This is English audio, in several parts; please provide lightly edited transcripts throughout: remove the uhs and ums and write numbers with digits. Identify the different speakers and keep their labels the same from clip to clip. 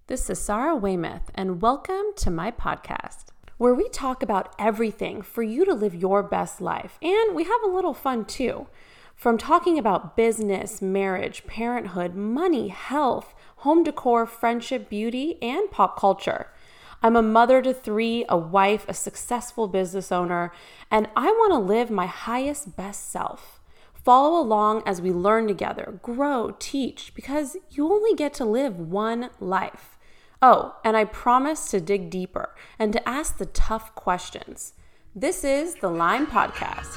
Speaker 1: This is Sarah Weymouth, and welcome to my podcast, where we talk about everything for you to live your best life. And we have a little fun too. From talking about business, marriage, parenthood, money, health, home decor, friendship, beauty, and pop culture. I'm a mother to three, a wife, a successful business owner, and I want to live my highest, best self. Follow along as we learn together, grow, teach, because you only get to live one life. Oh, and I promise to dig deeper and to ask the tough questions. This is the Lime Podcast.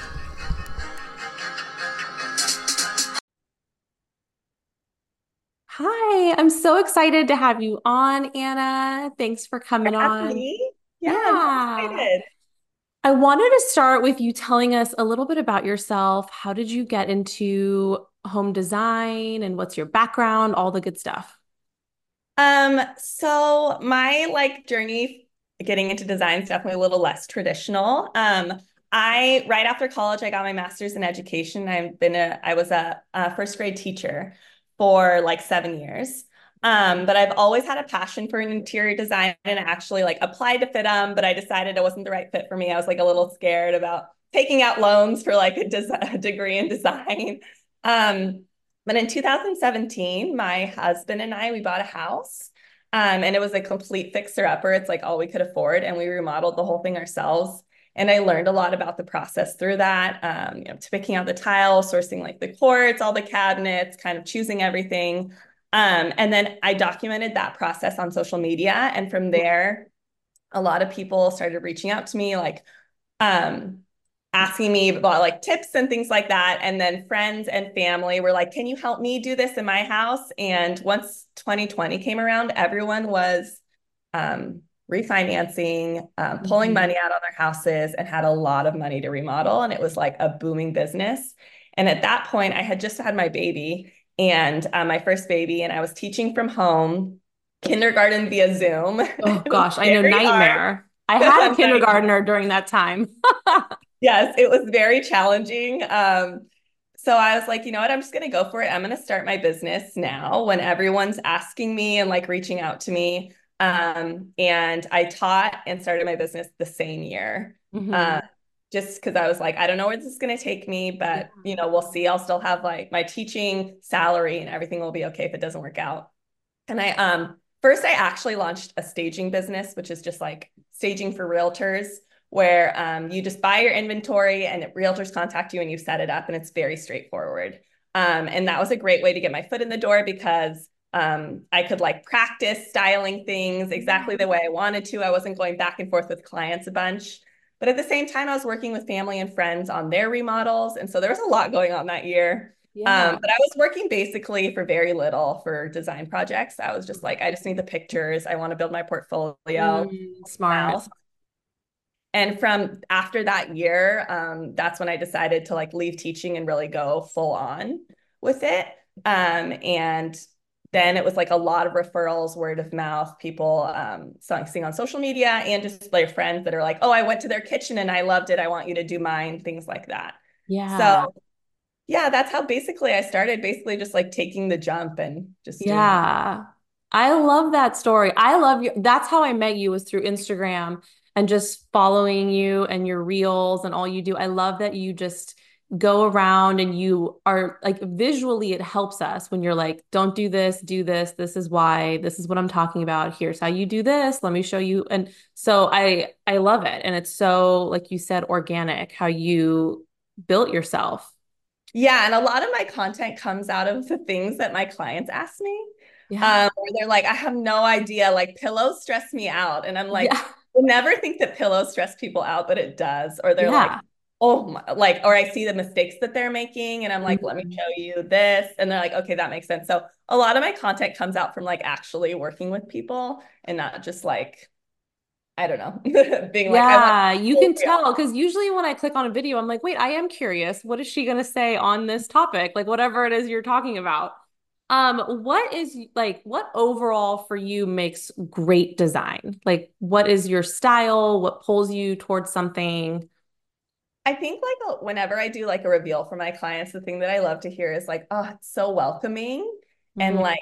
Speaker 1: Hi, I'm so excited to have you on, Anna. Thanks for coming
Speaker 2: Having
Speaker 1: on.
Speaker 2: me? Yeah, I'm so
Speaker 1: Yeah.
Speaker 2: excited.
Speaker 1: I wanted to start with you telling us a little bit about yourself. How did you get into home design and what's your background, all the good stuff?
Speaker 2: So my journey getting into design is definitely a little less traditional. I right after college, I got my master's in education. I was a first grade teacher for like 7 years. But I've always had a passion for interior design and actually like applied to FITM, but I decided it wasn't the right fit for me. I was like a little scared about taking out loans for like a degree in design. Um, but in 2017, my husband and I, we bought a house. And it was a complete fixer-upper. It's like all we could afford. And we remodeled the whole thing ourselves. And I learned a lot about the process through that, to picking out the tile, sourcing like the quartz, all the cabinets, kind of choosing everything. And then I documented that process on social media. And from there, a lot of people started reaching out to me, um, asking me about like tips and things like that. And then friends and family were like, can you help me do this in my house? And once 2020 came around, everyone was um, refinancing, pulling
Speaker 1: Mhm.
Speaker 2: money out on their houses and had a lot of money to remodel. And it was like a booming business. And at that point, I had just had my baby and my first baby, and I was teaching from home, kindergarten via Zoom.
Speaker 1: Oh
Speaker 2: It was
Speaker 1: gosh, I know,
Speaker 2: very hard.
Speaker 1: nightmare. I had a
Speaker 2: A
Speaker 1: kindergartner during that time.
Speaker 2: Yes, it was very challenging. So I was like, you know what? I'm just going to go for it. I'm going to start my business now when everyone's asking me and like reaching out to me. And I taught and started my business the same year. Uh,
Speaker 1: Hmm.
Speaker 2: just because I was like, I don't know where this is going to take me,
Speaker 1: Yeah.
Speaker 2: but we'll see. I'll still have like my teaching salary and everything will be okay if it doesn't work out. And first I actually launched a staging business, which is just like staging for realtors, where you just buy your inventory and realtors contact you and you set it up, and it's very straightforward. And that was a great way to get my foot in the door because I could like practice styling things exactly the way I wanted to. I wasn't going back and forth with clients a bunch. But at the same time, I was working with family and friends on their remodels. And so there was a lot going on that year.
Speaker 1: Yeah.
Speaker 2: But I was working basically for very little for design projects. I was just like, I just need the pictures. I want to build my portfolio
Speaker 1: Smart.
Speaker 2: now. And from after that year, that's when I decided to like leave teaching and really go full on with it. And then it was like a lot of referrals, word of mouth, people seeing on social media and just their friends that are like, oh, I went to their kitchen and I loved it. I want you to do mine, things like that. So
Speaker 1: Yeah.
Speaker 2: yeah, that's how basically I started, basically just like taking the jump and just doing it.
Speaker 1: Yeah. I love that story. I love you. That's how I met you was through Instagram and just following you and your reels and all you do. I love that you just go around and you are like visually it helps us when you're like, don't do this, do this. This is why. This is what I'm talking about. Here's how you do this. Let me show you. And so I love it. And it's so, like you said, organic how you built yourself.
Speaker 2: Yeah, and a lot of my content comes out of the things that my clients ask me.
Speaker 1: Yeah.
Speaker 2: Where they're like, I have no idea, like pillows stress me out. And I'm like,
Speaker 1: Yeah.
Speaker 2: I never think that pillows stress people out, but it does. Or they're like,
Speaker 1: Yeah.
Speaker 2: oh my, like, or I see the mistakes that they're making and I'm like, let me
Speaker 1: Mhm.
Speaker 2: show you this. And they're like, okay, that makes sense. So a lot of my content comes out from like actually working with people and not just like, I don't know, being like, I want
Speaker 1: Yeah, you
Speaker 2: to
Speaker 1: can tell because usually when I click on a video, I'm like, wait, I am curious. What is she going to say on this topic? Like whatever it is you're talking about. What is like what overall for you makes great design? Like what is your style? What pulls you towards something?
Speaker 2: I think like whenever I do like a reveal for my clients, the thing that I love to hear is like, oh, it's so welcoming and
Speaker 1: Mm,
Speaker 2: like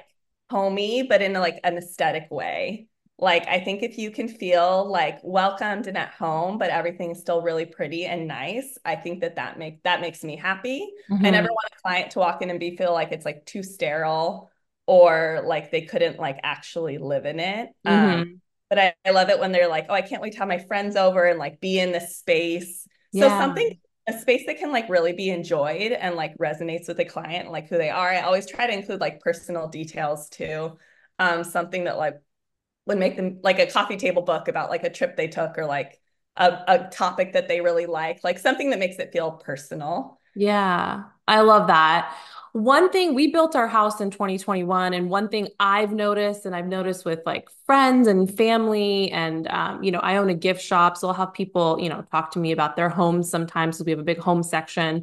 Speaker 2: homey, but in like an aesthetic way. Like I think if you can feel like welcomed and at home, but everything's still really pretty and nice, I think that makes me happy. I never
Speaker 1: Mm-hmm.
Speaker 2: want a client to walk in and be feel like it's like too sterile or like they couldn't like actually live in it.
Speaker 1: Mm-hmm.
Speaker 2: But I love it when they're like, oh, I can't wait to have my friends over and like be in this space. So
Speaker 1: Yeah.
Speaker 2: something a space that can like really be enjoyed and like resonates with the client, like who they are. I always try to include like personal details too. Something that like would make them like a coffee table book about like a trip they took or like a topic that they really like something that makes it feel personal.
Speaker 1: Yeah, I love that. One thing we built our house in 2021, and one thing I've noticed, and I've noticed with like friends and family, and I own a gift shop, so I'll have people, talk to me about their homes sometimes because we have a big home section.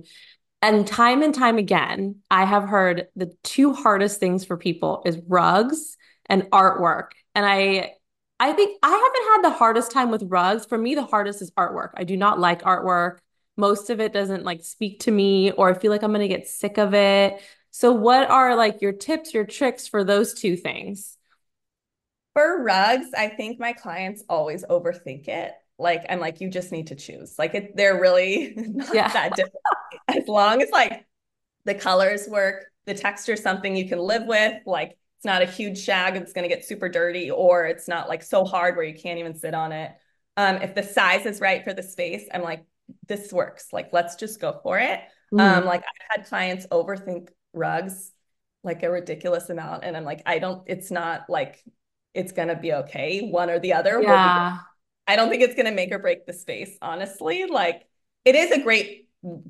Speaker 1: And time again, I have heard the two hardest things for people is rugs and artwork. And I think I haven't had the hardest time with rugs. For me, the hardest is artwork. I do not like artwork. Most of it doesn't like speak to me, or I feel like I'm going to get sick of it. So what are like your tips, your tricks for those two things?
Speaker 2: For rugs, I think my clients always overthink it. Like I'm like, you just need to choose. Like they're really not
Speaker 1: Yeah.
Speaker 2: that difficult. As long as like the colors work, the texture something you can live with, like it's not a huge shag that's going to get super dirty, or it's not like so hard where you can't even sit on it. If the size is right for the space, I'm like, this works. Like, let's just go for it.
Speaker 1: Mhm.
Speaker 2: Like I've had clients overthink rugs like a ridiculous amount. And I'm like, it's not like it's gonna be okay. One or the other will be great.
Speaker 1: Yeah.
Speaker 2: I don't think it's gonna make or break the space, honestly. Like it is a great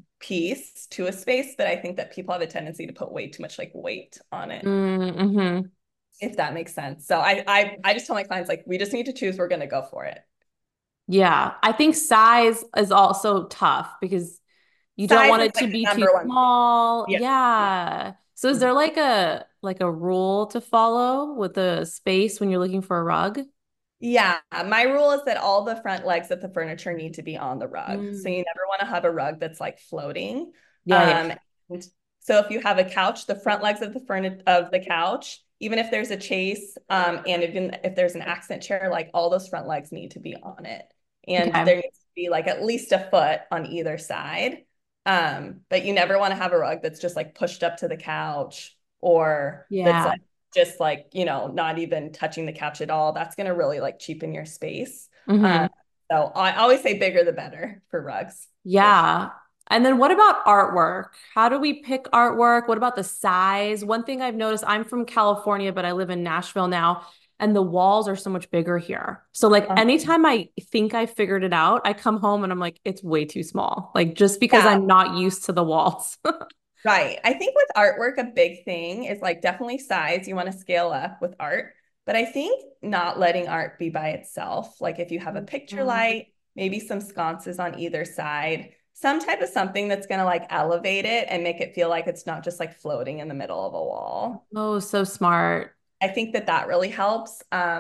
Speaker 2: piece to a space, but I think that people have a tendency to put way too much like weight on it,
Speaker 1: Mm-hmm.
Speaker 2: if that makes sense. So I just tell my clients like we just need to choose, we're gonna go for it.
Speaker 1: Yeah. I think size is also tough because you don't
Speaker 2: Size
Speaker 1: want
Speaker 2: is
Speaker 1: it to
Speaker 2: like
Speaker 1: be
Speaker 2: the
Speaker 1: too
Speaker 2: number one thing.
Speaker 1: small.
Speaker 2: Yeah.
Speaker 1: Yeah. So is there like a rule to follow with the space when you're looking for a rug?
Speaker 2: Yeah, my rule is that all the front legs of the furniture need to be on the rug. So
Speaker 1: Mm.
Speaker 2: you never want to have a rug that's like floating.
Speaker 1: Yeah, yeah.
Speaker 2: Um, and so if you have a couch, the front legs of the furniture of the couch, even if there's a chase, and even if there's an accent chair, like all those front legs need to be on it. And
Speaker 1: Okay.
Speaker 2: there needs to be like at least a foot on either side. But you never want to have a rug that's just like pushed up to the couch or that's
Speaker 1: Yeah.
Speaker 2: like just like, not even touching the couch at all. That's going to really like cheapen your space.
Speaker 1: Hmm.
Speaker 2: Um, so I always say bigger the better for rugs, for sure.
Speaker 1: Yeah. And then what about artwork? How do we pick artwork? What about the size? One thing I've noticed, I'm from California, but I live in Nashville now, and the walls are so much bigger here. So like anytime I think I figured it out, I come home and I'm like, it's way too small. Like just because
Speaker 2: Yeah,
Speaker 1: I'm not used to the walls.
Speaker 2: right. I think with artwork, a big thing is like definitely size. You want to scale up with art, but I think not letting art be by itself. Like if you have a picture
Speaker 1: Mhm.
Speaker 2: light, maybe some sconces on either side, some type of something that's going to like elevate it and make it feel like it's not just like floating in the middle of a wall.
Speaker 1: Oh, so smart.
Speaker 2: I think that that really helps.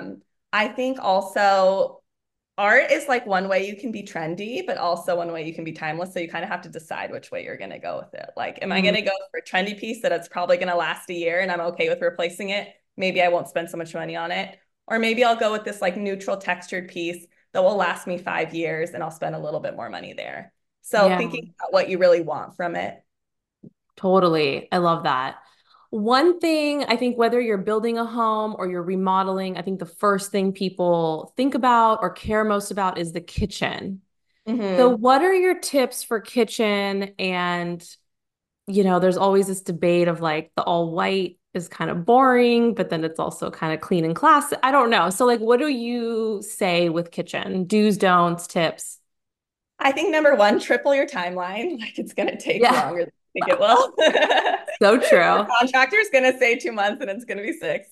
Speaker 2: I think also art is like one way you can be trendy, but also one way you can be timeless. So you kind of have to decide which way you're going to go with it. Like, am I going
Speaker 1: Mm,
Speaker 2: to go for a trendy piece that it's probably going to last a year and I'm okay with replacing it? Maybe I won't spend so much money on it. Or maybe I'll go with this like neutral textured piece that will last me 5 years and I'll spend a little bit more money there. So
Speaker 1: yeah.
Speaker 2: thinking about what you really want from it.
Speaker 1: Totally. I love that. One thing I think, whether you're building a home or you're remodeling, I think the first thing people think about or care most about is the kitchen. So,
Speaker 2: Mm-hmm.
Speaker 1: what are your tips for kitchen? And, there's always this debate of like the all white is kind of boring, but then it's also kind of clean and class. I don't know. So, like, what do you say with kitchen? Do's, don'ts, tips?
Speaker 2: I think number one, triple your timeline. Like it's going to take
Speaker 1: Yeah,
Speaker 2: longer than you think it will.
Speaker 1: so
Speaker 2: Your
Speaker 1: true.
Speaker 2: contractor is going to say 2 months and it's going to be six.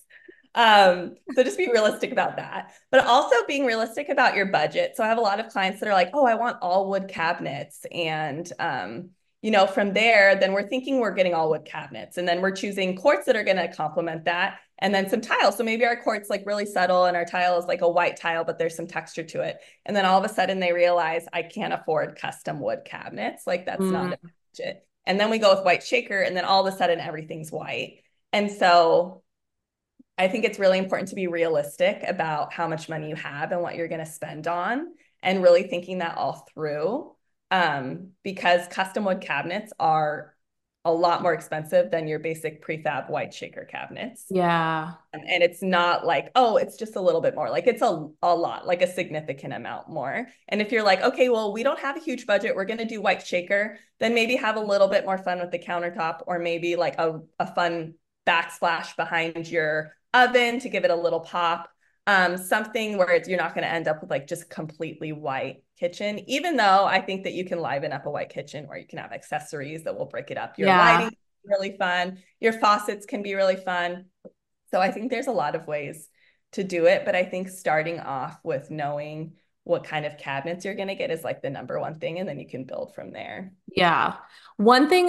Speaker 2: So just be realistic about that, but also being realistic about your budget. So I have a lot of clients that are like, oh, I want all wood cabinets. And, from there, then we're thinking we're getting all wood cabinets. And then we're choosing quartz that are going to complement that. And then some tiles. So maybe our quartz like really subtle and our tile is like a white tile, but there's some texture to it. And then all of a sudden they realize I can't afford custom wood cabinets. Like that's not a
Speaker 1: Mm,
Speaker 2: budget. And then we go with white shaker, and then all of a sudden everything's white. And so I think it's really important to be realistic about how much money you have and what you're going to spend on, and really thinking that all through. Because custom wood cabinets are a lot more expensive than your basic prefab white shaker cabinets.
Speaker 1: Yeah.
Speaker 2: And it's not like, oh, it's just a little bit more. Like it's a lot, like a significant amount more. And if you're like, okay, well, we don't have a huge budget, we're going to do white shaker, then maybe have a little bit more fun with the countertop, or maybe like a fun backsplash behind your oven to give it a little pop. Something where you're not going to end up with like just completely white kitchen, even though I think that you can liven up a white kitchen where you can have accessories that will break it up. Your
Speaker 1: Yeah.
Speaker 2: lighting is really fun. Your faucets can be really fun. So I think there's a lot of ways to do it, but I think starting off with knowing what kind of cabinets you're going to get is like the number one thing, and then you can build from there.
Speaker 1: Yeah. One thing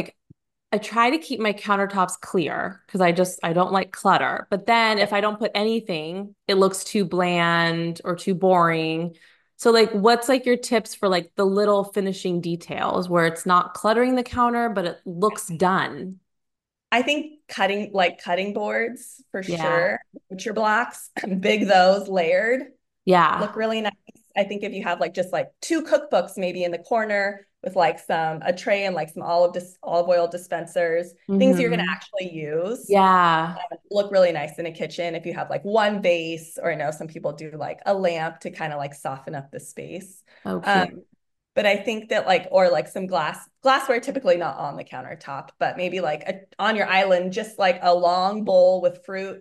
Speaker 1: I try to keep my countertops clear because I don't like clutter. But then if I don't put anything, it looks too bland or too boring. So like what's like your tips for like the little finishing details where it's not cluttering the counter, but it looks done?
Speaker 2: I think cutting boards for
Speaker 1: Yeah.
Speaker 2: sure, butcher blocks, big those layered
Speaker 1: Yeah.
Speaker 2: look really nice. I think if you have like just like two cookbooks maybe in the corner with like a tray and like some olive oil dispensers, things you're going to
Speaker 1: Hmm.
Speaker 2: actually use,
Speaker 1: Yeah.
Speaker 2: look really nice in a kitchen. If you have like one vase, or I know some people do like a lamp to kind of like soften up the space.
Speaker 1: Oh, cute.
Speaker 2: Um, but I think that like, or like some glassware, typically not on the countertop, but maybe like on your island, just like a long bowl with fruit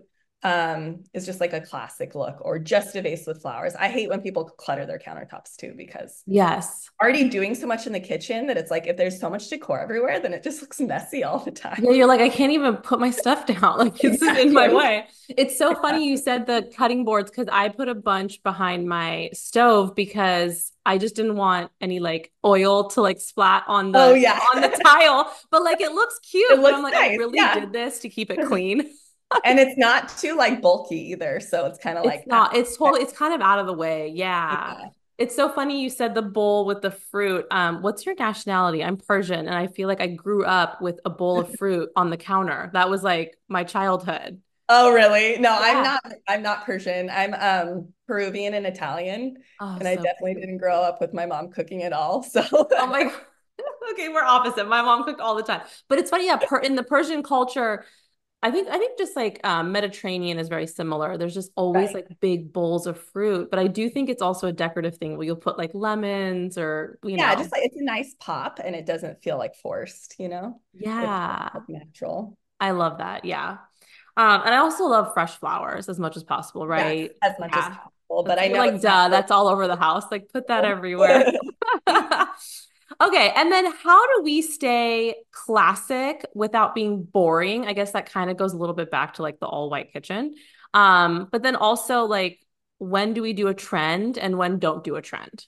Speaker 2: is just like a classic look, or just a vase with flowers. I hate when people clutter their countertops too, because
Speaker 1: Yes.
Speaker 2: already doing so much in the kitchen that it's like if there's so much decor everywhere, then it just looks messy all the
Speaker 1: Yeah,
Speaker 2: time.
Speaker 1: you're like, I can't even put my stuff down. Like, it's in my
Speaker 2: Exactly.
Speaker 1: way. It's so funny you said the cutting boards because I put a bunch behind my stove because I just didn't want any like oil to like splat on
Speaker 2: Oh
Speaker 1: the
Speaker 2: yeah.
Speaker 1: tile. But like it looks
Speaker 2: It
Speaker 1: cute, but I'm
Speaker 2: looks
Speaker 1: like, I
Speaker 2: nice.
Speaker 1: really
Speaker 2: Yeah.
Speaker 1: did this to keep it clean.
Speaker 2: And it's not too like bulky either. So it's kind of
Speaker 1: It's
Speaker 2: like,
Speaker 1: not, it's totally, it's kind of out of the way. Yeah.
Speaker 2: yeah.
Speaker 1: It's so funny you said the bowl with the fruit. What's your nationality? I'm Persian, and I feel like I grew up with a bowl of fruit on the counter. That was like my childhood.
Speaker 2: Oh, really? No,
Speaker 1: Yeah.
Speaker 2: I'm not Persian. I'm Peruvian and Italian.
Speaker 1: Oh,
Speaker 2: And I
Speaker 1: so
Speaker 2: definitely
Speaker 1: cute.
Speaker 2: didn't grow up with my mom cooking at all. So
Speaker 1: Oh my God. Okay, we're opposite. My mom cooked all the time. But it's funny, yeah, in the Persian culture, I think just like Mediterranean is very similar. There's just always
Speaker 2: right.
Speaker 1: like big bowls of fruit, but I do think it's also a decorative thing where you'll put like lemons or,
Speaker 2: Yeah, just like it's a nice pop and it doesn't feel like forced, you know? It feels
Speaker 1: yeah.
Speaker 2: like natural.
Speaker 1: I love that. Yeah. And I also love fresh flowers as much as possible,
Speaker 2: Yes,
Speaker 1: right?
Speaker 2: as much as
Speaker 1: Yeah.
Speaker 2: possible. But
Speaker 1: That's
Speaker 2: I
Speaker 1: you're
Speaker 2: know
Speaker 1: like,
Speaker 2: it's not
Speaker 1: duh,
Speaker 2: for
Speaker 1: that's all over the house. Like put that everywhere.
Speaker 2: people.
Speaker 1: Okay, and then how do we stay classic without being boring? I guess that kind of goes a little bit back to like the all white kitchen. But then also like when do we do a trend and when don't do a trend?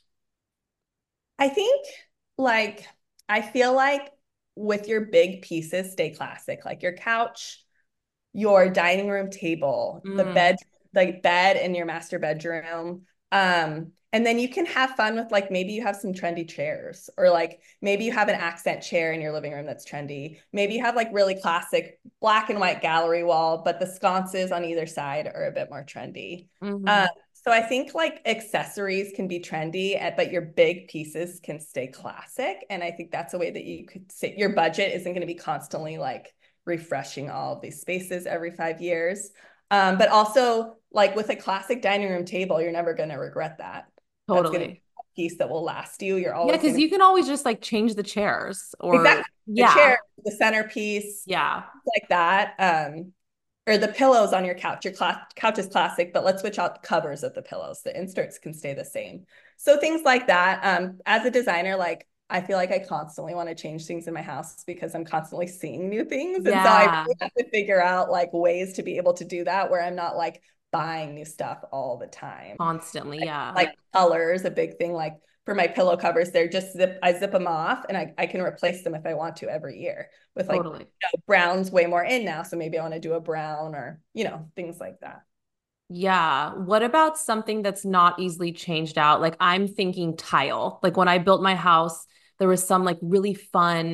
Speaker 2: I think like I feel like with your big pieces, stay classic. Like your couch, your dining room table,
Speaker 1: Mm,
Speaker 2: the bed in your master bedroom. And then you can have fun with like maybe you have some trendy chairs, or like maybe you have an accent chair in your living room that's trendy. Maybe you have like really classic black and white gallery wall, but the sconces on either side are a bit more trendy.
Speaker 1: mhm.
Speaker 2: So I think like accessories can be trendy, but your big pieces can stay classic. And I think that's a way that you could say your budget isn't going to be constantly like refreshing all of these spaces every 5 years. But also, like with a classic dining room table, you're never going to regret that. That's going to be
Speaker 1: Totally.
Speaker 2: a piece that will last you. You're
Speaker 1: Yeah,
Speaker 2: always
Speaker 1: because
Speaker 2: going to
Speaker 1: you can always just like change the chairs or
Speaker 2: exactly the
Speaker 1: yeah,
Speaker 2: chair, the centerpiece,
Speaker 1: yeah,
Speaker 2: like that. Or the pillows on your couch. Your couch is classic, but let's switch out the covers of the pillows. The inserts can stay the same. So things like that. As a designer, like I feel like I constantly want to change things in my house because I'm constantly seeing new things. And so I
Speaker 1: yeah,
Speaker 2: really have to figure out like ways to be able to do that where I'm not like buying new stuff all the time.
Speaker 1: constantly, yeah,
Speaker 2: Like colors, a big thing. Like for my pillow covers, they're just I zip them off and I can replace them if I want to every year with like
Speaker 1: totally.
Speaker 2: brown's way more in now. So maybe I want to do a brown, or, things like that.
Speaker 1: Yeah. What about something that's not easily changed out? Like I'm thinking tile. Like when I built my house, there was some like really fun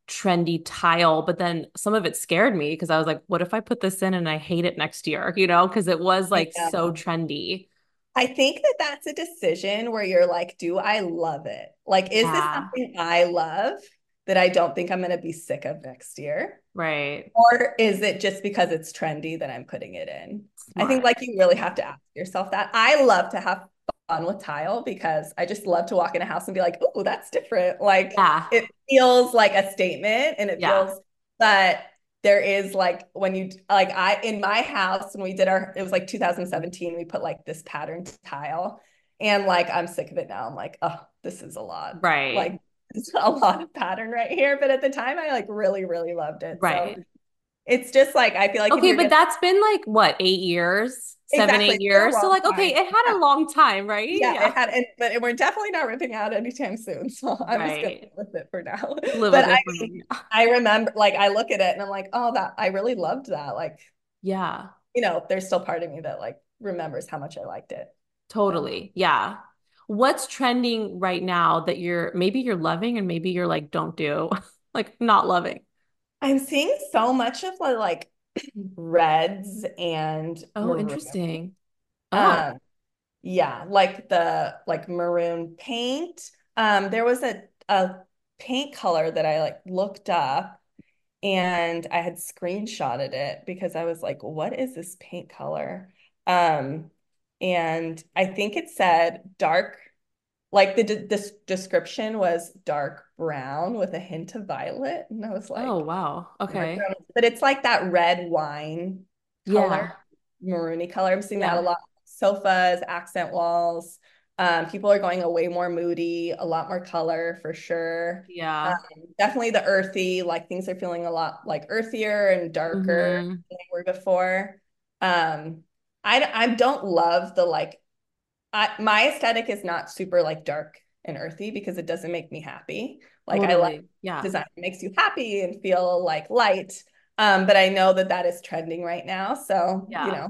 Speaker 1: trendy tile, but then some of it scared me because I was like, what if I put this in and I hate it next year, because it was
Speaker 2: I
Speaker 1: like so
Speaker 2: know.
Speaker 1: trendy.
Speaker 2: I think that that's a decision where you're like, do I love it? Like, is this
Speaker 1: Yeah,
Speaker 2: something I love that I don't think I'm going to be sick of next year?
Speaker 1: right.
Speaker 2: Or is it just because it's trendy that I'm putting it in? I think
Speaker 1: Smart.
Speaker 2: like you really have to ask yourself that. I love to have fun with tile because I just love to walk in a house and be like, oh, that's different. Like
Speaker 1: Yeah.
Speaker 2: it feels like a statement and it
Speaker 1: Yeah.
Speaker 2: feels, but there is like when you like in my house when we did it was like 2017, we put like this pattern tile and like I'm sick of it now. I'm like, oh, this is a lot.
Speaker 1: Right.
Speaker 2: Like it's a lot of pattern right here. But at the time I like really, really loved it. So
Speaker 1: Right.
Speaker 2: it's just like I feel like if
Speaker 1: Okay,
Speaker 2: you're
Speaker 1: but
Speaker 2: gonna
Speaker 1: that's been like what, 8 years, seven,
Speaker 2: exactly,
Speaker 1: eight
Speaker 2: it's been a
Speaker 1: years. So
Speaker 2: long
Speaker 1: like, okay,
Speaker 2: time.
Speaker 1: it had
Speaker 2: Yeah,
Speaker 1: a long time, right?
Speaker 2: yeah,
Speaker 1: Yeah.
Speaker 2: it had, but we're definitely not ripping out anytime soon. So I'm just gonna
Speaker 1: Right.
Speaker 2: live with it for now.
Speaker 1: Live
Speaker 2: But
Speaker 1: with
Speaker 2: I
Speaker 1: it for
Speaker 2: mean,
Speaker 1: now.
Speaker 2: I remember like I look at it and I'm like, oh, that I really loved that. Like,
Speaker 1: Yeah,
Speaker 2: there's still part of me that like remembers how much I liked it. So
Speaker 1: totally. Yeah. What's trending right now that you're loving and maybe you're like, don't do, like not loving?
Speaker 2: I'm seeing so much of the like reds and
Speaker 1: Oh,
Speaker 2: maroon.
Speaker 1: interesting. Oh,
Speaker 2: Um, Yeah, like the like maroon paint. There was a paint color that I like looked up and I had screenshotted it because I was like, what is this paint color? Um, and I think it said dark, like this description was dark brown with a hint of violet. And I was
Speaker 1: oh,
Speaker 2: like,
Speaker 1: wow.
Speaker 2: dark
Speaker 1: Okay.
Speaker 2: brown. But it's like that red wine color,
Speaker 1: Yeah.
Speaker 2: maroony color. I'm seeing that a
Speaker 1: Yeah.
Speaker 2: lot. Sofas, accent walls. People are going a way more moody, a lot more color for sure. Um,
Speaker 1: Yeah.
Speaker 2: Definitely the earthy, like things are feeling a lot like earthier and darker
Speaker 1: Hmm.
Speaker 2: than they were before. Um, I don't love the like my aesthetic is not super like dark and earthy because it doesn't make me happy. Like I like
Speaker 1: Totally. Yeah.
Speaker 2: design that makes you happy and feel like light. But I know that that is trending right now. So,
Speaker 1: Yeah.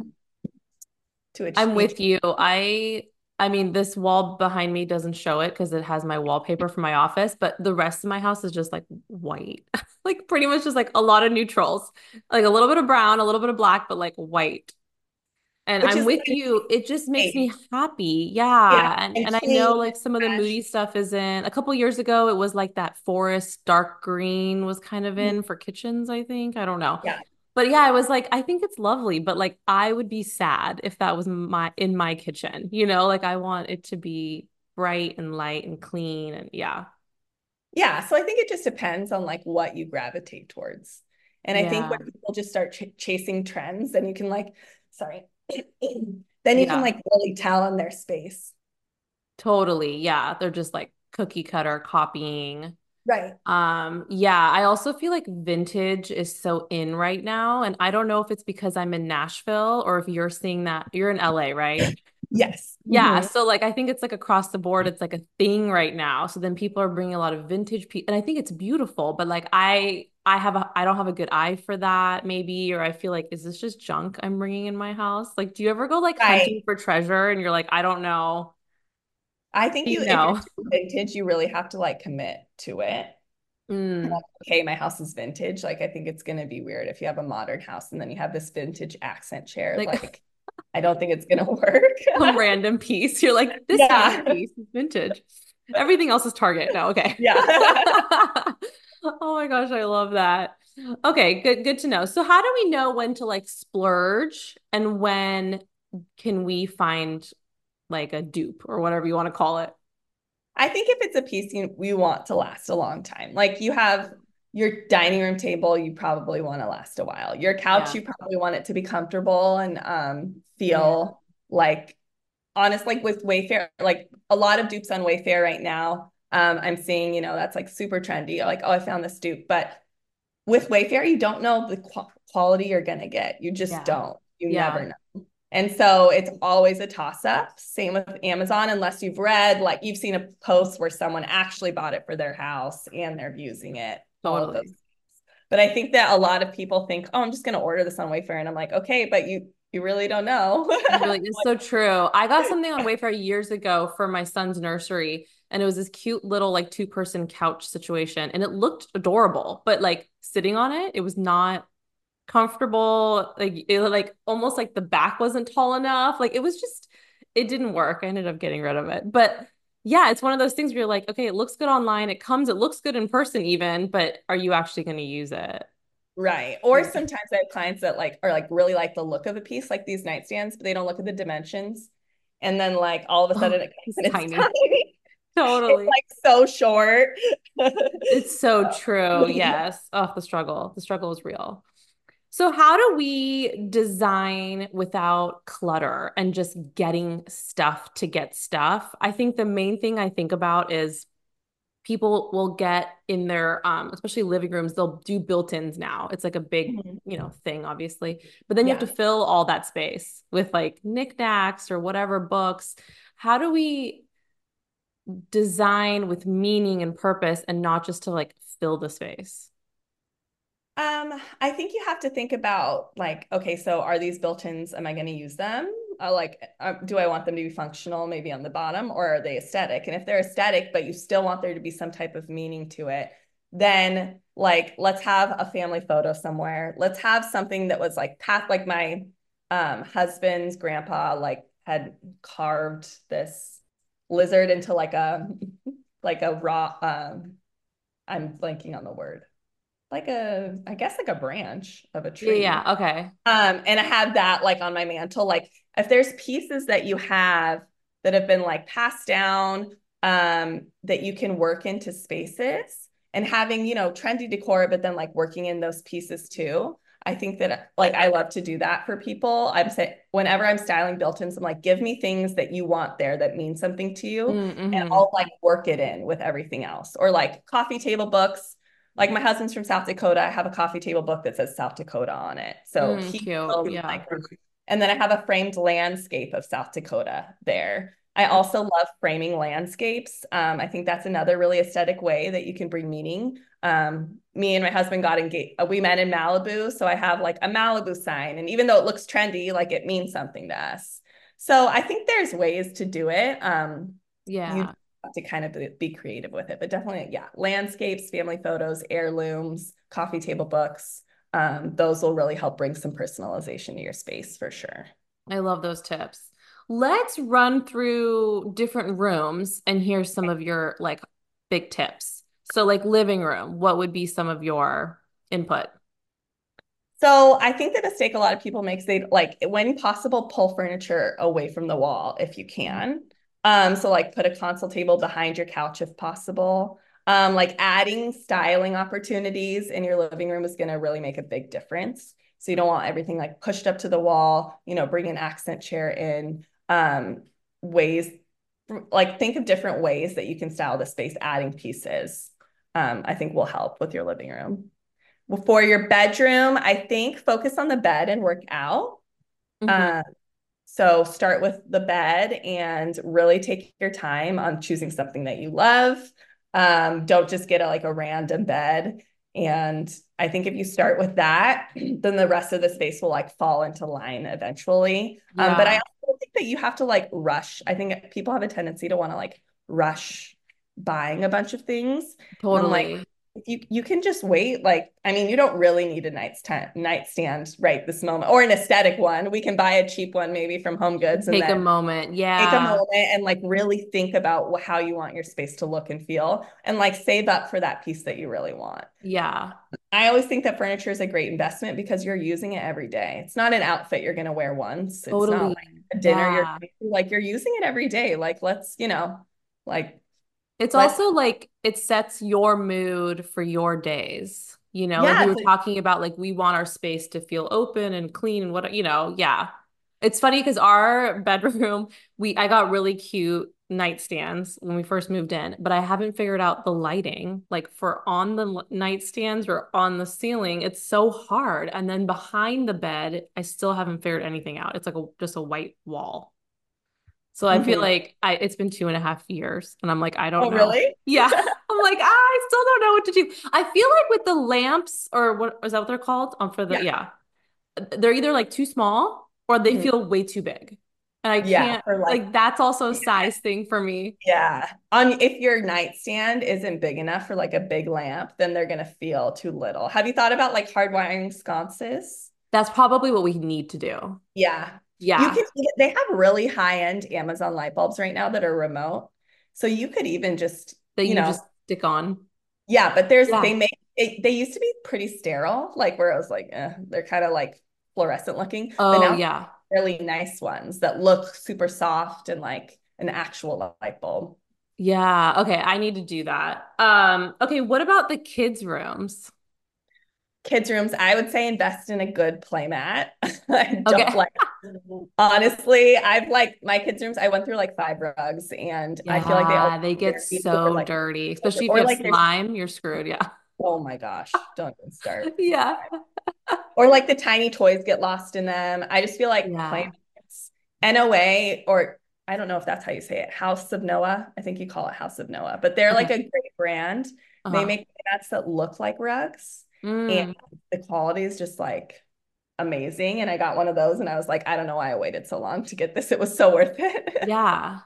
Speaker 2: to
Speaker 1: I'm
Speaker 2: each,
Speaker 1: with you. I mean, this wall behind me doesn't show it because it has my wallpaper for my office, but the rest of my house is just like white. Like pretty much just like a lot of neutrals. Like a little bit of brown, a little bit of black, but like white. And
Speaker 2: which
Speaker 1: I'm
Speaker 2: is
Speaker 1: with you. It just makes me
Speaker 2: great.
Speaker 1: happy.
Speaker 2: Yeah.
Speaker 1: Yeah. And
Speaker 2: And
Speaker 1: and I know
Speaker 2: clean,
Speaker 1: like some of the
Speaker 2: fresh.
Speaker 1: moody stuff is in. A couple years ago, it was like that forest dark green was kind of in for kitchens, I think. I don't know.
Speaker 2: Yeah.
Speaker 1: But yeah, I was like, I think it's lovely, but like I would be sad if that was my in my kitchen. Like I want it to be bright and light and clean and yeah.
Speaker 2: Yeah. So I think it just depends on like what you gravitate towards. And I think
Speaker 1: Yeah.
Speaker 2: when people just start chasing trends, then you can like, sorry, then you can
Speaker 1: Yeah.
Speaker 2: like really tell in their space.
Speaker 1: Totally. Yeah. They're just like cookie cutter copying.
Speaker 2: Right.
Speaker 1: Yeah, I also feel like vintage is so in right now. And I don't know if it's because I'm in Nashville or if you're seeing that. You're in LA, right?
Speaker 2: Yes.
Speaker 1: Yeah,
Speaker 2: Mhm.
Speaker 1: so like I think it's like across the board, it's like a thing right now. So then people are bringing a lot of vintage and I think it's beautiful, but like I don't have a good eye for that maybe, or I feel like is this just junk I'm bringing in my house? Like, do you ever go like hunting
Speaker 2: Right.
Speaker 1: for treasure and you're like, I don't know,
Speaker 2: I think
Speaker 1: you
Speaker 2: if you're
Speaker 1: know?
Speaker 2: doing vintage, you really have to like commit to it.
Speaker 1: Mm,
Speaker 2: Like, okay, my house is vintage. Like, I think it's going to be weird if you have a modern house and then you have this vintage accent chair.
Speaker 1: like
Speaker 2: Like, I don't think it's going to work.
Speaker 1: some random piece. You're like, this random
Speaker 2: Yeah.
Speaker 1: piece is vintage. Everything else is Target. No, okay.
Speaker 2: Yeah.
Speaker 1: Oh my gosh, I love that. Okay, good to know. So how do we know when to like splurge and when can we find like a dupe or whatever you want to call it?
Speaker 2: I think if it's a piece you want to last a long time, like you have your dining room table, you probably want to last a while. Your couch,
Speaker 1: Yeah.
Speaker 2: you probably want it to be comfortable and
Speaker 1: Yeah.
Speaker 2: feel like honest, like with Wayfair, like a lot of dupes on Wayfair right now. I'm seeing, that's like super trendy. Like, oh, I found this dupe. But with Wayfair, you don't know the quality you're going to get. You just
Speaker 1: Yeah.
Speaker 2: don't. You
Speaker 1: Yeah.
Speaker 2: never know. And so it's always a toss up. Same with Amazon, unless you've read, like you've seen a post where someone actually bought it for their house and they're using it, all of those
Speaker 1: Totally.
Speaker 2: things. But I think that a lot of people think, oh, I'm just going to order this on Wayfair. And I'm like, okay, but you really don't know.
Speaker 1: You really, it's so true. I got something on Wayfair years ago for my son's nursery. and it was this cute little like two-person couch situation, and it looked adorable, but like sitting on it, it was not comfortable. Like it like almost like the back wasn't tall enough. Like it was just it didn't work. I ended up getting rid of it. But yeah, it's one of those things where you're like, okay, it looks good online. It looks good in person even, but are you actually going to use it?
Speaker 2: Right. Or sometimes I have clients that like are like really like the look of a piece, like these nightstands, but they don't look at the dimensions. And then like all of a
Speaker 1: Oh,
Speaker 2: sudden it comes
Speaker 1: it's
Speaker 2: and it's
Speaker 1: tiny.
Speaker 2: tiny. It's
Speaker 1: Totally.
Speaker 2: like so short.
Speaker 1: It's so true. Yes. Oh, the struggle. The struggle is real. So, how do we design without clutter and just getting stuff to get stuff? I think the main thing I think about is people will get in their especially living rooms, they'll do built-ins now. It's like a big,
Speaker 2: Mhm.
Speaker 1: thing, obviously. But then you have to
Speaker 2: Yeah.
Speaker 1: fill all that space with like knickknacks or whatever books. How do we design with meaning and purpose and not just to like fill the space?
Speaker 2: I think you have to think about like, okay, so are these built-ins, am I going to use them? Do I want them to be functional, maybe on the bottom, or are they aesthetic? And if they're aesthetic, but you still want there to be some type of meaning to it, then like, let's have a family photo somewhere. Let's have something that was like past, like my husband's grandpa, like had carved this lizard into like a raw, I'm blanking on the word like I guess like a branch of a
Speaker 1: Yeah,
Speaker 2: tree.
Speaker 1: yeah, okay.
Speaker 2: And I have that like on my mantle. Like if there's pieces that you have that have been like passed down, that you can work into spaces and having, trendy decor, but then like working in those pieces too. I think that like I love to do that for people. I'm saying whenever I'm styling built-ins, I'm like, give me things that you want there that mean something to you, and
Speaker 1: Mm-hmm.
Speaker 2: I'll like work it in with everything else. Or like coffee table books. Like my husband's from South Dakota. I have a coffee table book that says South Dakota on it. So he
Speaker 1: Cute.
Speaker 2: will
Speaker 1: Yeah.
Speaker 2: like, and then I have a framed landscape of South Dakota there. I also love framing landscapes. I think that's another really aesthetic way that you can bring meaning. Me and my husband got engaged. We met in Malibu, so I have like a Malibu sign, and even though it looks trendy, like it means something to us. So I think there's ways to do it. You
Speaker 1: Yeah.
Speaker 2: have to kind of be creative with it, but definitely, yeah, landscapes, family photos, heirlooms, coffee table books. Those will really help bring some personalization to your space for sure.
Speaker 1: I love those tips. Let's run through different rooms and hear some of your like big tips. So like living room, what would be some of your input?
Speaker 2: So I think the mistake a lot of people make is they like when possible pull furniture away from the wall if you can. So like put a console table behind your couch if possible. Like adding styling opportunities in your living room is going to really make a big difference. So you don't want everything like pushed up to the wall, bring an accent chair in. Ways like think of different ways that you can style the space, adding pieces. I think will help with your living room. For your bedroom, I think focus on the bed and work out.
Speaker 1: Mm-hmm.
Speaker 2: Uh, so start with the bed and really take your time on choosing something that you love. Don't just get like a random bed. And I think if you start with that, then the rest of the space will like fall into line eventually. But I
Speaker 1: Yeah,
Speaker 2: also think that you have to like rush. I think people have a tendency to want to like rush buying a bunch of things. And I'm like,
Speaker 1: totally.
Speaker 2: you can just wait. Like, I mean, you don't really need a nightstand right this moment or an aesthetic one. We can buy a cheap one maybe from Home Goods and
Speaker 1: Take a
Speaker 2: then
Speaker 1: moment.
Speaker 2: take a
Speaker 1: Yeah.
Speaker 2: moment and like really think about how you want your space to look and feel and like save up for that piece that you really want.
Speaker 1: Yeah.
Speaker 2: I always think that furniture is a great investment because you're using it every day. It's not an outfit you're going to wear once. It's not
Speaker 1: Totally.
Speaker 2: like a dinner
Speaker 1: Yeah.
Speaker 2: like you're using it every day. Like like
Speaker 1: It's
Speaker 2: let's
Speaker 1: also like it sets your mood for your days. Like we
Speaker 2: yeah,
Speaker 1: were
Speaker 2: it's
Speaker 1: talking about, like we want our space to feel open and clean and yeah. It's funny because our bedroom, I got really cute nightstands when we first moved in, but I haven't figured out the lighting, like for on the nightstands or on the ceiling. It's so hard. And then behind the bed, I still haven't figured anything out. It's like just a white wall. So I feel
Speaker 2: Mhm.
Speaker 1: like it's been 2.5 years and I'm like, I don't
Speaker 2: Oh,
Speaker 1: know.
Speaker 2: really?
Speaker 1: Yeah. I'm like, I still don't know what to do. I feel like with the lamps or what is that what they're called? For the
Speaker 2: Yeah.
Speaker 1: yeah. They're either like too small or they
Speaker 2: Mhm.
Speaker 1: feel way too big. And I
Speaker 2: Yeah,
Speaker 1: can't,
Speaker 2: for like
Speaker 1: like, that's also a size thing for me.
Speaker 2: yeah. On if your nightstand isn't big enough for like a big lamp, then they're gonna feel too little. Have you thought about like hardwiring sconces?
Speaker 1: That's probably what we need to do.
Speaker 2: Yeah. You
Speaker 1: Yeah.
Speaker 2: can they have really high-end Amazon light bulbs right now that are remote. So you could even just,
Speaker 1: That you just stick on.
Speaker 2: yeah, but
Speaker 1: Yeah.
Speaker 2: they used to be pretty sterile, like where I was like, they're kind of like fluorescent looking, but
Speaker 1: Oh,
Speaker 2: now
Speaker 1: yeah.
Speaker 2: really nice ones that look super soft and like an actual light bulb.
Speaker 1: Yeah. Okay. I need to do that. Okay. What about the kids' rooms?
Speaker 2: Kids' rooms, I would say invest in a good playmat. I don't
Speaker 1: Okay.
Speaker 2: like, honestly, I've like my kids' rooms, I went through like 5 rugs and I feel like they all
Speaker 1: Yeah, they get
Speaker 2: or
Speaker 1: so
Speaker 2: like,
Speaker 1: dirty, especially if you
Speaker 2: or
Speaker 1: have
Speaker 2: like there's,
Speaker 1: slime, you're screwed. Yeah.
Speaker 2: oh my gosh, don't even start.
Speaker 1: Yeah.
Speaker 2: Or like the tiny toys get lost in them. I just feel like
Speaker 1: Yeah.
Speaker 2: playmats, NOA, or I don't know if that's how you say it, House of Noah. I think you call it House of Noah, but they're like
Speaker 1: Okay.
Speaker 2: a great brand. They
Speaker 1: Uh-huh.
Speaker 2: make playmats that look like rugs, and
Speaker 1: Mm,
Speaker 2: the quality is just like amazing. And I got one of those, and I was like, I don't know why I waited so long to get this. It was so worth it.
Speaker 1: yeah.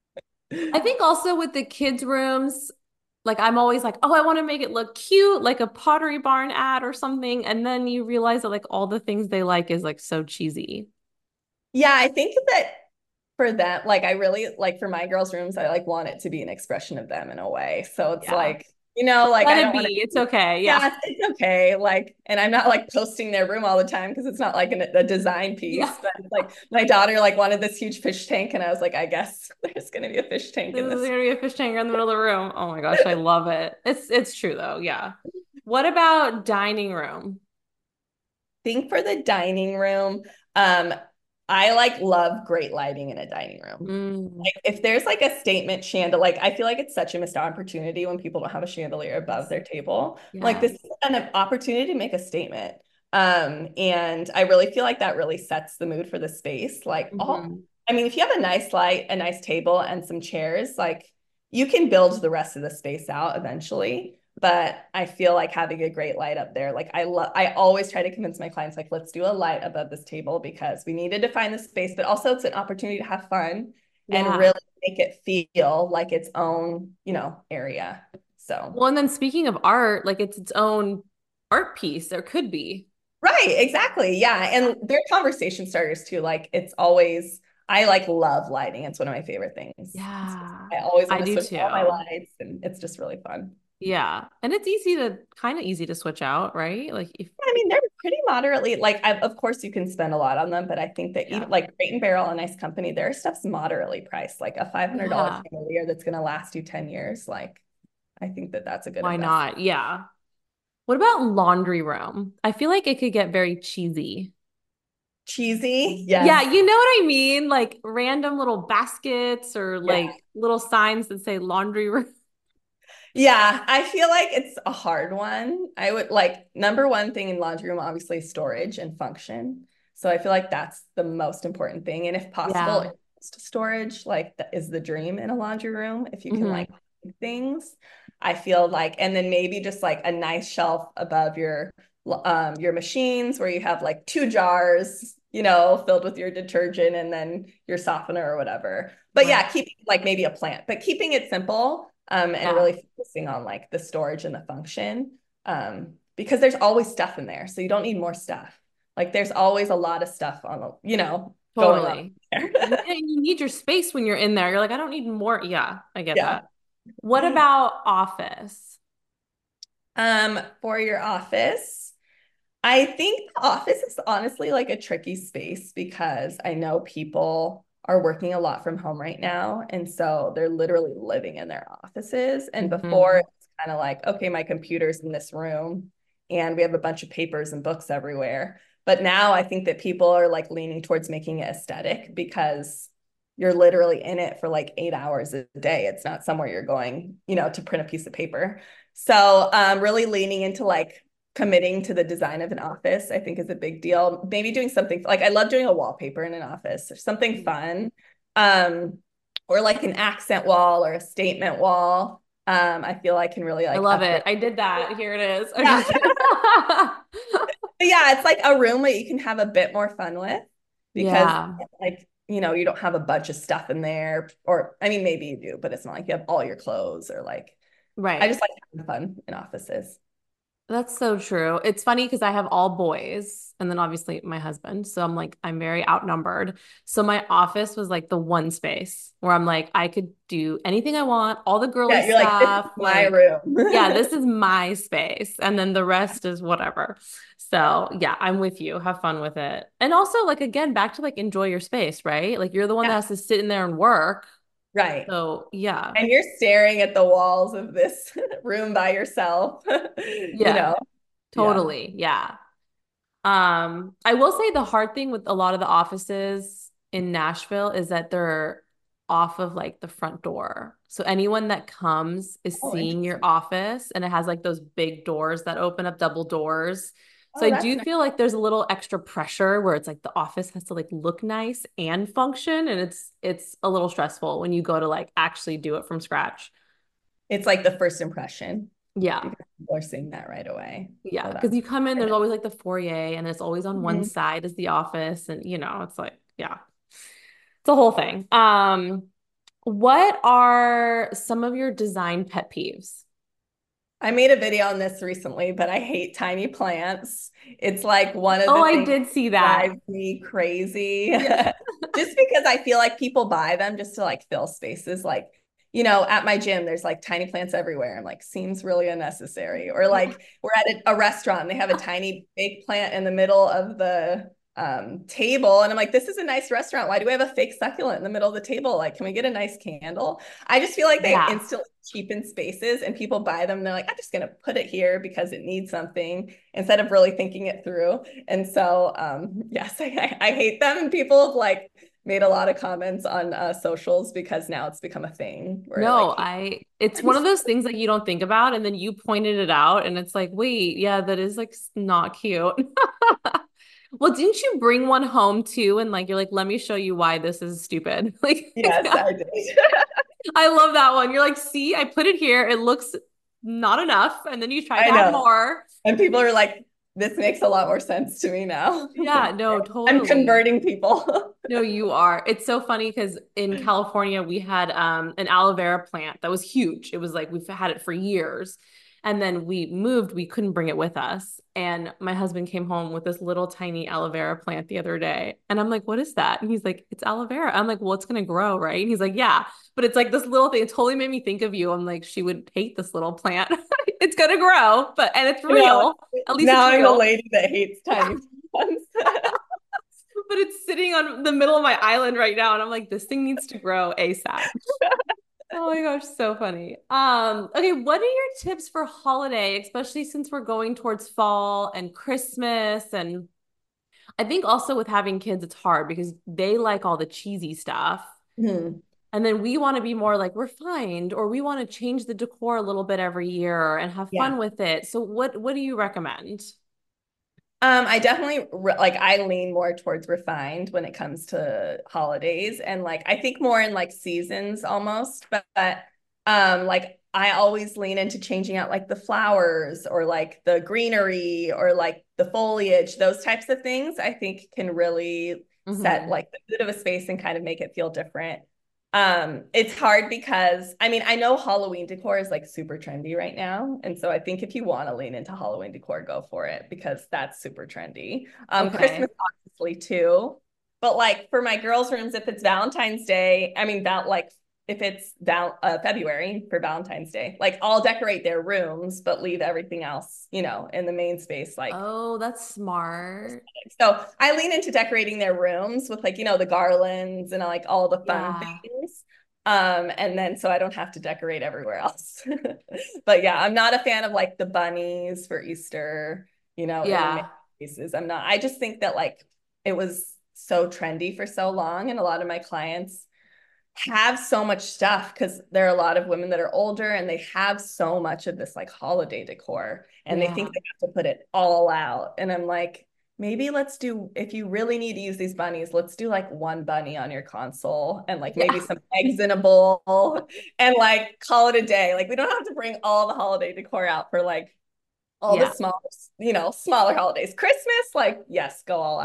Speaker 1: I think also with the kids' rooms, like I'm always like, oh, I want to make it look cute, like a Pottery Barn ad or something. And then you realize that like all the things they like is like so cheesy.
Speaker 2: Yeah, I think that for them, like I really like for my girls' rooms, I like want it to be an expression of them in a way. So it's
Speaker 1: Yeah.
Speaker 2: like, like
Speaker 1: Let
Speaker 2: I
Speaker 1: it
Speaker 2: don't want
Speaker 1: be. It's
Speaker 2: to,
Speaker 1: okay. Yeah.
Speaker 2: yeah, it's okay. Like, and I'm not like posting their room all the time because it's not like a design
Speaker 1: Yeah.
Speaker 2: piece. But it's like my daughter like wanted this huge fish tank, and I was like, I guess there's gonna be a fish tank
Speaker 1: This
Speaker 2: in
Speaker 1: is
Speaker 2: this.
Speaker 1: gonna be a fish tank in the middle of the room. Oh my gosh, I love it. It's true though. Yeah. What about dining room?
Speaker 2: Think for the dining room. Um, I like love great lighting in a dining room.
Speaker 1: Mm,
Speaker 2: Like if there's like a statement chandelier, like I feel like it's such a missed opportunity when people don't have a chandelier above
Speaker 1: yes.
Speaker 2: their table. Like
Speaker 1: Yes.
Speaker 2: this is an opportunity to make a statement. And I really feel like that really sets the mood for the space.
Speaker 1: Hmm.
Speaker 2: I mean, if you have a nice light, a nice table, and some chairs, like you can build the rest of the space out eventually. But I feel like having a great light up there, like I always try to convince my clients, like, let's do a light above this table because we need to define the space, but also it's an opportunity to have fun and
Speaker 1: Yeah.
Speaker 2: really make it feel like its own, area. So,
Speaker 1: Well, and then speaking of art, like it's its own art piece, or could be.
Speaker 2: right, exactly. Yeah. And they're conversation starters too. Like it's always, I like love lighting. It's one of my favorite things.
Speaker 1: Yeah.
Speaker 2: I always
Speaker 1: I
Speaker 2: want to
Speaker 1: do
Speaker 2: switch all my
Speaker 1: too.
Speaker 2: lights and it's just really fun.
Speaker 1: Yeah. And it's easy to kind of easy to switch out, right? Like if
Speaker 2: I mean, they're pretty moderately like of course you can spend a lot on them, but I think that
Speaker 1: yeah.
Speaker 2: even like Crate and Barrel, a nice company, their stuff's moderately priced, like a $500
Speaker 1: Yeah.
Speaker 2: chandelier that's going to last you 10 years. Like, I think that that's a good
Speaker 1: Why
Speaker 2: investment.
Speaker 1: not? Yeah. What about laundry room? I feel like it could get very cheesy.
Speaker 2: Cheesy,
Speaker 1: Yeah,
Speaker 2: yes.
Speaker 1: you know what I mean? Like random little baskets or
Speaker 2: Yeah.
Speaker 1: like little signs that say laundry room.
Speaker 2: Yeah, I feel like it's a hard one. I would like number one thing in laundry room, obviously storage and function. So I feel like that's the most important thing. And if possible,
Speaker 1: Yeah.
Speaker 2: storage like that is the dream in a laundry room. If you can
Speaker 1: Hmm.
Speaker 2: like things, I feel like, and then maybe just like a nice shelf above your machines where you have like 2 jars, filled with your detergent and then your softener or whatever. But
Speaker 1: Right.
Speaker 2: yeah, keeping like maybe a plant, but keeping it simple and
Speaker 1: Yeah.
Speaker 2: really focusing on like the storage and the function because there's always stuff in there. So you don't need more stuff. Like there's always a lot of stuff going on
Speaker 1: Totally.
Speaker 2: there.
Speaker 1: Yeah, you need your space when you're in there. You're like, I don't need more. Yeah, I get
Speaker 2: Yeah.
Speaker 1: that. What about office?
Speaker 2: For your office, I think the office is honestly like a tricky space because I know people are working a lot from home right now. And so they're literally living in their offices. And before
Speaker 1: Hmm.
Speaker 2: it's kind of like, okay, my computer's in this room and we have a bunch of papers and books everywhere. But now I think that people are like leaning towards making it aesthetic because you're literally in it for like 8 hours a day. It's not somewhere you're going, to print a piece of paper. So really leaning into like committing to the design of an office, I think is a big deal. Maybe doing something like I love doing a wallpaper in an office or something fun. Um, or like an accent wall or a statement wall. I feel I can really
Speaker 1: I
Speaker 2: like
Speaker 1: love
Speaker 2: up the
Speaker 1: it. I did that. Here it is. I'm
Speaker 2: yeah.
Speaker 1: just kidding.
Speaker 2: But yeah, it's like a room that you can have a bit more fun with because
Speaker 1: Yeah.
Speaker 2: like you don't have a bunch of stuff in there, or I mean, maybe you do, but it's not like you have all your clothes or like, I
Speaker 1: Right.
Speaker 2: just like having fun in offices.
Speaker 1: That's so true. It's funny because I have all boys and then obviously my husband. So I'm like, I'm very outnumbered. So my office was like the one space where I'm like, I could do anything I want, all the girly
Speaker 2: Yeah, you're like, this is
Speaker 1: stuff.
Speaker 2: my
Speaker 1: Like,
Speaker 2: room.
Speaker 1: yeah, this is my space. And then the rest is whatever. So yeah, I'm with you. Have fun with it. And also, like, again, back to like enjoy your space, right? Like, you're the one that
Speaker 2: Yeah,
Speaker 1: has to sit in there and work.
Speaker 2: right.
Speaker 1: So yeah,
Speaker 2: And you're staring at the walls of this room by yourself,
Speaker 1: yeah,
Speaker 2: Yeah.
Speaker 1: totally. Yeah. I will say the hard thing with a lot of the offices in Nashville is that they're off of like the front door. So anyone that comes is
Speaker 2: Oh,
Speaker 1: seeing your
Speaker 2: interesting.
Speaker 1: office and it has like those big doors that open up double doors. So
Speaker 2: Oh,
Speaker 1: I
Speaker 2: that's
Speaker 1: do
Speaker 2: nice.
Speaker 1: feel like there's a little extra pressure where it's like the office has to like look nice and function and it's a little stressful when you go to like actually do it from scratch.
Speaker 2: It's like the first impression
Speaker 1: Yeah.
Speaker 2: because people are seeing that right away.
Speaker 1: Yeah,
Speaker 2: Oh,
Speaker 1: because
Speaker 2: that's
Speaker 1: you come in, there's always like the foyer, and it's always on one
Speaker 2: Mhm.
Speaker 1: side as the office, and it's like, yeah, it's a whole thing. What are some of your design pet peeves?
Speaker 2: I made a video on this recently, but I hate tiny plants. It's like one of
Speaker 1: Oh,
Speaker 2: the
Speaker 1: I
Speaker 2: things
Speaker 1: did see
Speaker 2: that
Speaker 1: that.
Speaker 2: drives me crazy.
Speaker 1: Yeah.
Speaker 2: Just because I feel like people buy them just to like fill spaces. Like, at my gym, there's like tiny plants everywhere. I'm like, seems really unnecessary. Or
Speaker 1: Yeah.
Speaker 2: like we're at a restaurant and they have a tiny fake plant in the middle of the table. And I'm like, this is a nice restaurant. Why do we have a fake succulent in the middle of the table? Like, can we get a nice candle? I just feel like they
Speaker 1: Yeah.
Speaker 2: instantly cheapen spaces and people buy them. And they're like, I'm just going to put it here because it needs something instead of really thinking it through. And so, yes, I hate them. And people have like made a lot of comments on socials because now it's become a thing where like,
Speaker 1: No, it's one of those things that you don't think about, and then you pointed it out, and it's like, wait, yeah, that is like not cute. Well, didn't you bring one home too? And like, you're like, let me show you why this is stupid. Like,
Speaker 2: yes,
Speaker 1: yeah.
Speaker 2: I did.
Speaker 1: I love that one. You're like, see, I put it here. It looks not enough. And then you tried
Speaker 2: I
Speaker 1: to add
Speaker 2: know.
Speaker 1: more.
Speaker 2: And people are like, this makes a lot more sense to me now.
Speaker 1: Yeah, no,
Speaker 2: I'm
Speaker 1: totally.
Speaker 2: converting people.
Speaker 1: No, you are. It's so funny because in California we had an aloe vera plant that was huge. It was like we've had it for years. And then we moved, we couldn't bring it with us. And my husband came home with this little tiny aloe vera plant the other day. And I'm like, what is that? And he's like, it's aloe vera. I'm like, well, it's gonna grow, right? And he's like, yeah. But it's like this little thing. It totally made me think of you. I'm like, she would hate this little plant. It's gonna grow, and it's
Speaker 2: You know,
Speaker 1: real. At least it's
Speaker 2: now I'm the
Speaker 1: real.
Speaker 2: lady that hates tiny ones.
Speaker 1: But it's sitting on the middle of my island right now, and I'm like, this thing needs to grow ASAP. Oh my gosh, so funny. Okay, what are your tips for holiday, especially since we're going towards fall and Christmas? And I think also with having kids, it's hard because they like all the cheesy stuff.
Speaker 2: Hmm.
Speaker 1: And then we want to be more like refined, or we want to change the decor a little bit every year and have
Speaker 2: Yeah.
Speaker 1: fun with it. So what do you recommend?
Speaker 2: I definitely like I lean more towards refined when it comes to holidays and like I think more in like seasons almost, but like I always lean into changing out like the flowers or like the greenery or like the foliage, those types of things I think can really set
Speaker 1: Hmm.
Speaker 2: like the mood of a space and kind of make it feel different. It's hard because I mean, I know Halloween decor is like super trendy right now. And so I think if you want to lean into Halloween decor, go for it because that's super trendy. Christmas
Speaker 1: Okay.
Speaker 2: obviously too. But like for my girls' rooms, if it's Valentine's Day, I mean that like if it's February for Valentine's Day, like I'll decorate their rooms, but leave everything else, in the main space, like
Speaker 1: Oh, that's smart.
Speaker 2: so I lean into decorating their rooms with like, the garlands and like all the fun
Speaker 1: Yeah.
Speaker 2: things. And then so I don't have to decorate everywhere else. But yeah, I'm not a fan of like the bunnies for Easter, in the main
Speaker 1: Yeah.
Speaker 2: spaces. I just think that like it was so trendy for so long. And a lot of my clients have so much stuff because there are a lot of women that are older and they have so much of this like holiday decor and they
Speaker 1: Yeah.
Speaker 2: think they have to put it all out. And I'm like, maybe let's do, if you really need to use these bunnies, let's do like one bunny on your console and like maybe
Speaker 1: Yeah.
Speaker 2: some eggs in a bowl and like call it a day. Like we don't have to bring all the holiday decor out for like all the
Speaker 1: Yeah.
Speaker 2: small, smaller holidays. Christmas, like, yes, go all out.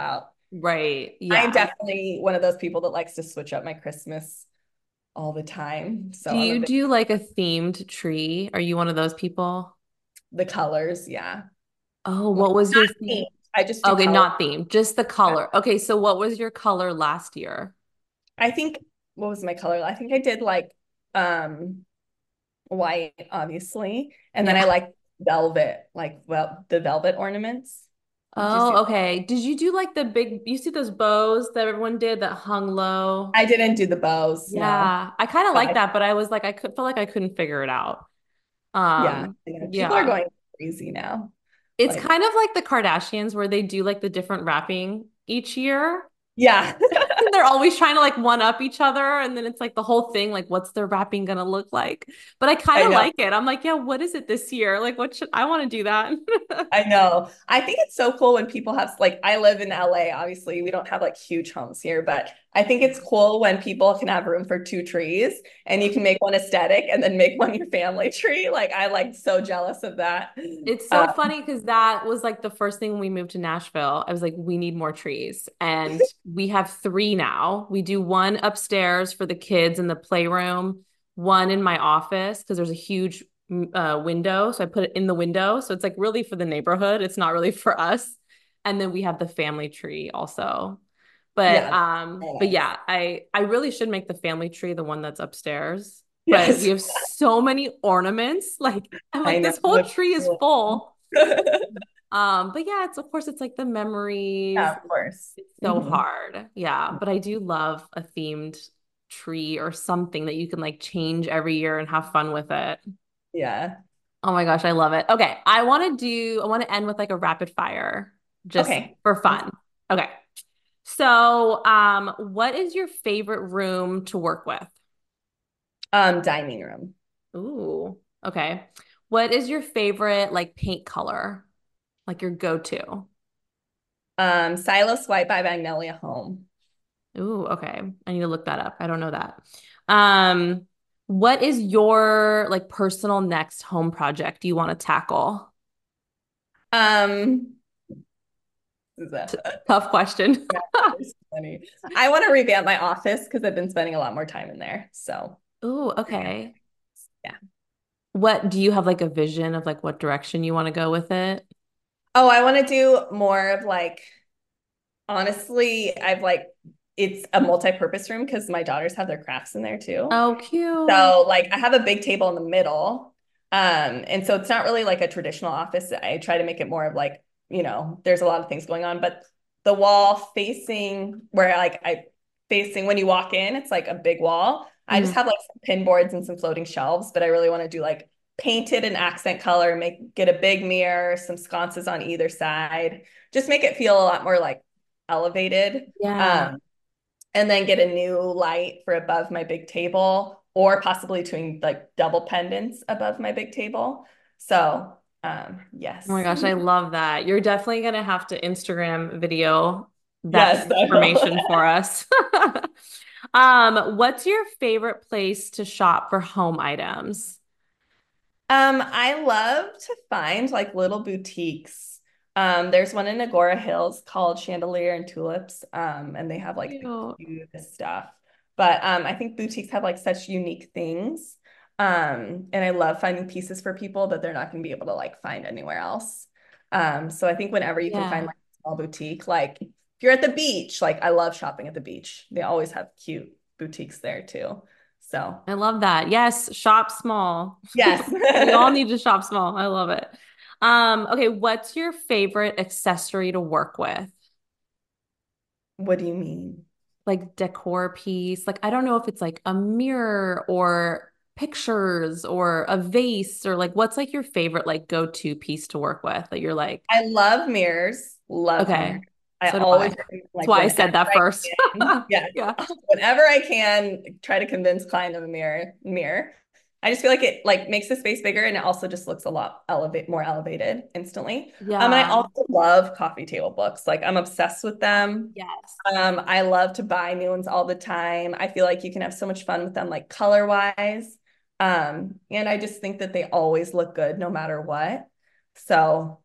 Speaker 1: Right.
Speaker 2: I'm
Speaker 1: Yeah.
Speaker 2: definitely one of those people that likes to switch up my Christmas all the time.
Speaker 1: Do
Speaker 2: So I'm a
Speaker 1: you
Speaker 2: bit
Speaker 1: do like a themed tree? Are you one of those people?
Speaker 2: the colors, yeah.
Speaker 1: Oh,
Speaker 2: Like
Speaker 1: what was
Speaker 2: not
Speaker 1: your
Speaker 2: themed.
Speaker 1: theme?
Speaker 2: I just do
Speaker 1: Okay,
Speaker 2: color.
Speaker 1: not theme, just the color. Okay, so what was your color last year?
Speaker 2: I think what was my color? I think I did like um white, obviously. And then I
Speaker 1: Yeah.
Speaker 2: like velvet, like well the velvet ornaments. Did you see
Speaker 1: Oh, okay. Did you do like the big, you see those bows that everyone did that hung low?
Speaker 2: I didn't do the bows, no.
Speaker 1: Yeah, I kind of
Speaker 2: But
Speaker 1: like that, but I was like, I could feel like I couldn't figure it out.
Speaker 2: yeah, you know, people are
Speaker 1: Yeah.
Speaker 2: going crazy now.
Speaker 1: It's
Speaker 2: Like,
Speaker 1: kind of like the Kardashians where they do like the different wrapping each year.
Speaker 2: yeah,
Speaker 1: They're always trying to like one up each other, and then it's like the whole thing, like, what's their wrapping gonna look like? But I kind
Speaker 2: I
Speaker 1: of
Speaker 2: know.
Speaker 1: like it. I'm like, yeah, what is it this year? Like, what should I want to do that?
Speaker 2: I know. I think it's so cool when people have like I live in LA, obviously. We don't have like huge homes here, but I think it's cool when people can have room for two trees and you can make one aesthetic and then make one your family tree. Like I like so jealous of that.
Speaker 1: It's
Speaker 2: Uh,
Speaker 1: so funny because that was like the first thing when we moved to Nashville. I was like, we need more trees. And we have three now. We do one upstairs for the kids in the playroom, one in my office because there's a huge window. So I put it in the window. So it's like really for the neighborhood. It's not really for us. And then we have the family tree also. But
Speaker 2: yeah.
Speaker 1: um,
Speaker 2: Very
Speaker 1: but
Speaker 2: nice.
Speaker 1: yeah, I really should make the family tree the one that's upstairs. But we
Speaker 2: Yes.
Speaker 1: have so many ornaments. Like I'm
Speaker 2: I
Speaker 1: like,
Speaker 2: know.
Speaker 1: this whole tree is full.
Speaker 2: Yeah,
Speaker 1: But yeah, it's of course it's like the memories.
Speaker 2: of course.
Speaker 1: It's so
Speaker 2: Mhm.
Speaker 1: hard. Yeah, but I do love a themed tree or something that you can like change every year and have fun with it.
Speaker 2: Yeah.
Speaker 1: Oh my gosh, I love it. Okay, I want to end with like a rapid fire just
Speaker 2: Okay.
Speaker 1: for fun. Okay. So, what is your favorite room to work with?
Speaker 2: Dining room.
Speaker 1: Ooh, okay. What is your favorite like paint color? Like your go-to?
Speaker 2: Silas White by Magnolia Home.
Speaker 1: Ooh, okay. I need to look that up. I don't know that. Um, what is your like personal next home project you want to tackle?
Speaker 2: Um, is that
Speaker 1: Tough question.
Speaker 2: yeah, it's funny. I want to revamp my office because I've been spending a lot more time in there. So
Speaker 1: Ooh,
Speaker 2: revamp.
Speaker 1: okay.
Speaker 2: Yeah.
Speaker 1: What do you have like a vision of like what direction you want to go with it?
Speaker 2: Oh, I want to do more of like, honestly, I've like, it's a multi-purpose room because my daughters have their crafts in there too.
Speaker 1: Oh, cute.
Speaker 2: So like I have a big table in the middle. And so it's not really like a traditional office. I try to make it more of like, you know, there's a lot of things going on, but the wall facing where like I facing when you walk in, it's like a big wall. I just
Speaker 1: Mhm.
Speaker 2: have like some pin boards and some floating shelves, but I really want to do like painted and accent color, make get a big mirror, some sconces on either side, just make it feel a lot more like elevated.
Speaker 1: Yeah.
Speaker 2: Um, and then get a new light for above my big table or possibly doing like double pendants above my big table. So,
Speaker 1: Oh my
Speaker 2: yes.
Speaker 1: gosh, I love that. You're definitely gonna have to Instagram video that
Speaker 2: Yes, I will.
Speaker 1: transformation for us. What's your favorite place to shop for home items?
Speaker 2: I love to find like little boutiques. There's one in Agora Hills called Chandelier and Tulips, and they have like the
Speaker 1: Cute.
Speaker 2: cutest stuff. But I think boutiques have like such unique things. And I love finding pieces for people that they're not going to be able to like find anywhere else. So I think whenever you can find
Speaker 1: Yeah,
Speaker 2: like a small boutique, like if you're at the beach, like I love shopping at the beach. They always have cute boutiques there too. So
Speaker 1: I love that. Yes, shop small.
Speaker 2: yes.
Speaker 1: We all need to shop small. I love it. Okay, what's your favorite accessory to work with?
Speaker 2: What do you mean?
Speaker 1: Like decor piece. Like I don't know if it's like a mirror or pictures or a vase or like what's like your favorite like go-to piece to work with that you're like,
Speaker 2: I love mirrors. Love mirrors.
Speaker 1: okay,
Speaker 2: I
Speaker 1: so do I.
Speaker 2: always
Speaker 1: That's
Speaker 2: like
Speaker 1: why I
Speaker 2: whenever
Speaker 1: said that
Speaker 2: I
Speaker 1: first.
Speaker 2: can. Yes,
Speaker 1: Yeah.
Speaker 2: whenever I can, try to convince client of a mirror. I just feel like it like makes the space bigger and it also just looks a lot more elevated instantly. And I
Speaker 1: Yeah.
Speaker 2: also love coffee table books. Like I'm obsessed with them.
Speaker 1: Yes.
Speaker 2: I love to buy new ones all the time. I feel like you can have so much fun with them, like color wise. And I just think that they always look good no matter what. So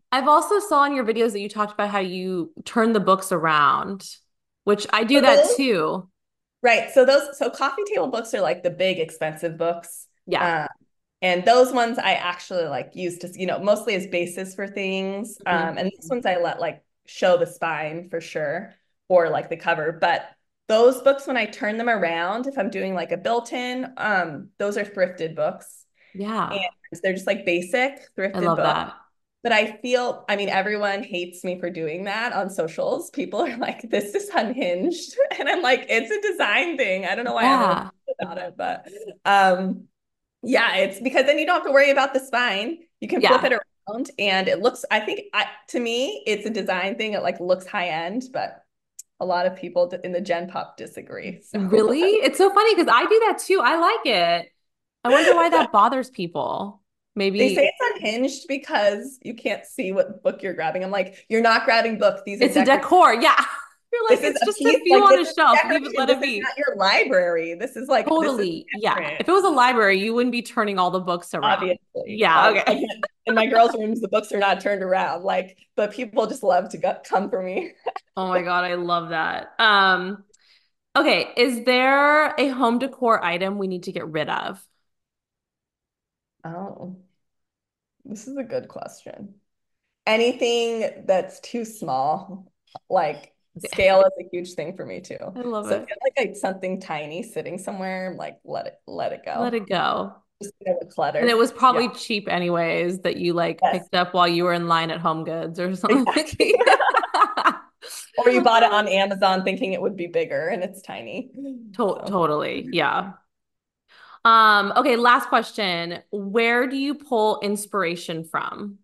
Speaker 1: I've also saw in your videos that you talked about how you turn the books around, which I do
Speaker 2: So
Speaker 1: that
Speaker 2: those,
Speaker 1: too.
Speaker 2: right. So coffee table books are like the big expensive books.
Speaker 1: Yeah.
Speaker 2: Um, and those ones I actually like use to, mostly as basis for things. And these
Speaker 1: Mhm.
Speaker 2: ones I let like show the spine for sure, or like the cover. But those books, when I turn them around, if I'm doing like a built-in, those are thrifted books. And
Speaker 1: Yeah.
Speaker 2: they're just like basic
Speaker 1: I
Speaker 2: thrifted
Speaker 1: love
Speaker 2: books.
Speaker 1: that.
Speaker 2: But I mean, everyone hates me for doing that on socials. People are like, this is unhinged. And I'm like, it's a design thing. I don't know why everyone's
Speaker 1: Yeah.
Speaker 2: about it, but yeah, it's because then you don't have to worry about the spine. You can flip
Speaker 1: Yeah.
Speaker 2: it around and it looks, to me, it's a design thing. It like looks high end, but a lot of people in the Gen Pop disagree. So
Speaker 1: Really? It's so funny because I do that too. I like it. I wonder why that bothers people.
Speaker 2: they say
Speaker 1: Maybe
Speaker 2: it's unhinged because you can't see what book you're grabbing. I'm like, you're not grabbing books. These are
Speaker 1: it's a
Speaker 2: decorative.
Speaker 1: decor. Yeah. You're like,
Speaker 2: This is
Speaker 1: it's
Speaker 2: a
Speaker 1: just a
Speaker 2: piece,
Speaker 1: few
Speaker 2: like
Speaker 1: on
Speaker 2: this
Speaker 1: a
Speaker 2: is
Speaker 1: shelf. Leave it,
Speaker 2: decoration.
Speaker 1: let
Speaker 2: This
Speaker 1: it
Speaker 2: is
Speaker 1: be.
Speaker 2: not your library. This is
Speaker 1: Totally. Yeah.
Speaker 2: different.
Speaker 1: If it was a library, you wouldn't be turning all the books around.
Speaker 2: Obviously,
Speaker 1: Yeah. Okay.
Speaker 2: in my girls' rooms, the books are not turned around. Like, but people just love to come for me.
Speaker 1: Oh my God, I love that. Okay, is there a home decor item we need to get rid of?
Speaker 2: Oh, this is a good question. Anything that's too small, like
Speaker 1: Okay.
Speaker 2: scale is a huge thing for me too.
Speaker 1: I love
Speaker 2: So if
Speaker 1: it.
Speaker 2: you have like something tiny sitting somewhere, I'm like, let it
Speaker 1: Let
Speaker 2: go.
Speaker 1: it go.
Speaker 2: Just get it
Speaker 1: And it
Speaker 2: cluttered.
Speaker 1: was
Speaker 2: Yeah.
Speaker 1: probably cheap anyways that you like
Speaker 2: Yes,
Speaker 1: picked up while you were in line at Home Goods or something.
Speaker 2: exactly. Or you bought it on Amazon thinking it would be bigger and it's tiny. So
Speaker 1: Totally. Yeah. Okay, last question. Where do you pull inspiration from?